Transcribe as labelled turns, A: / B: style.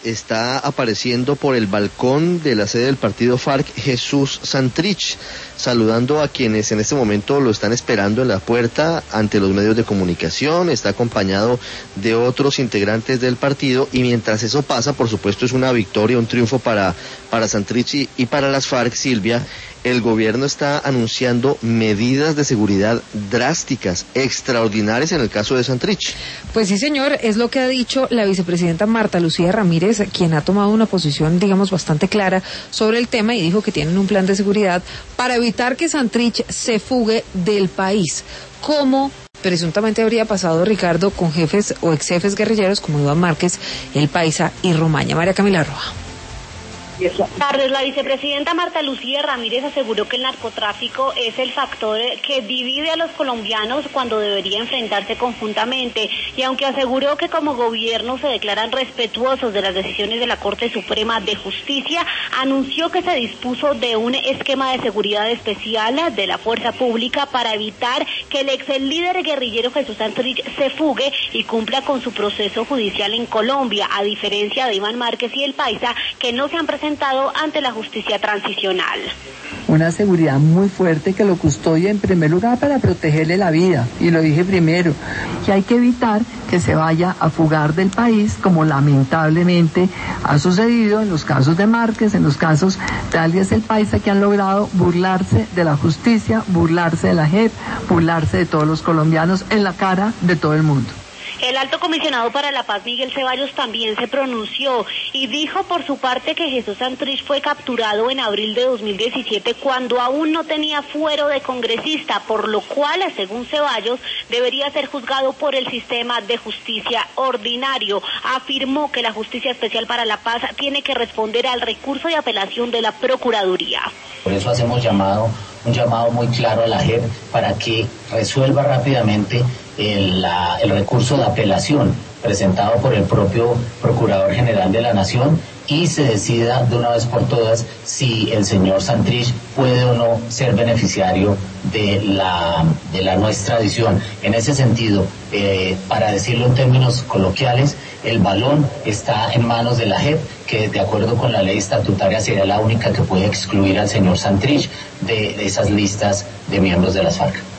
A: está apareciendo por el balcón de la sede del partido FARC Jesús Santrich, saludando a quienes en este momento lo están esperando en la puerta ante los medios de comunicación. Está acompañado de otros integrantes del partido, y mientras eso pasa, por supuesto, es una victoria, un triunfo para Santrich y para las FARC, Silvia. El gobierno está anunciando medidas de seguridad drásticas, extraordinarias en el caso de Santrich.
B: Pues sí, señor, es lo que ha dicho la vicepresidenta Marta Lucía Ramírez, quien ha tomado una posición, digamos, bastante clara sobre el tema, y dijo que tienen un plan de seguridad para evitar que Santrich se fugue del país, como presuntamente habría pasado, Ricardo, con jefes o ex jefes guerrilleros como Iván Márquez, El Paisa y Romaña. María Camila Roa.
C: Buenas tardes. La vicepresidenta Marta Lucía Ramírez aseguró que el narcotráfico es el factor que divide a los colombianos cuando debería enfrentarse conjuntamente, y aunque aseguró que como gobierno se declaran respetuosos de las decisiones de la Corte Suprema de Justicia, anunció que se dispuso de un esquema de seguridad especial de la fuerza pública para evitar que el ex líder guerrillero Jesús Santrich se fugue y cumpla con su proceso judicial en Colombia, a diferencia de Iván Márquez y El Paisa, que no se han presentado ante la justicia transicional.
D: Una seguridad muy fuerte que lo custodia en primer lugar para protegerle la vida, y lo dije primero, que hay que evitar que se vaya a fugar del país, como lamentablemente ha sucedido en los casos de Márquez, en los casos de alias El Paisa, que han logrado burlarse de la justicia, burlarse de la JEP, burlarse de todos los colombianos en la cara de todo el mundo.
C: El alto comisionado para la paz, Miguel Ceballos, también se pronunció y dijo por su parte que Jesús Santrich fue capturado en abril de 2017 cuando aún no tenía fuero de congresista, por lo cual, según Ceballos, debería ser juzgado por el sistema de justicia ordinario. Afirmó que la Justicia Especial para la Paz tiene que responder al recurso de apelación de la Procuraduría.
E: Por eso hacemos un llamado muy claro a la JEP para que resuelva rápidamente el recurso de apelación presentado por el propio Procurador General de la Nación, y se decida de una vez por todas si el señor Santrich puede o no ser beneficiario de la no extradición. En ese sentido, para decirlo en términos coloquiales, el balón está en manos de la JEP, que de acuerdo con la ley estatutaria sería la única que puede excluir al señor Santrich de esas listas de miembros de las FARC.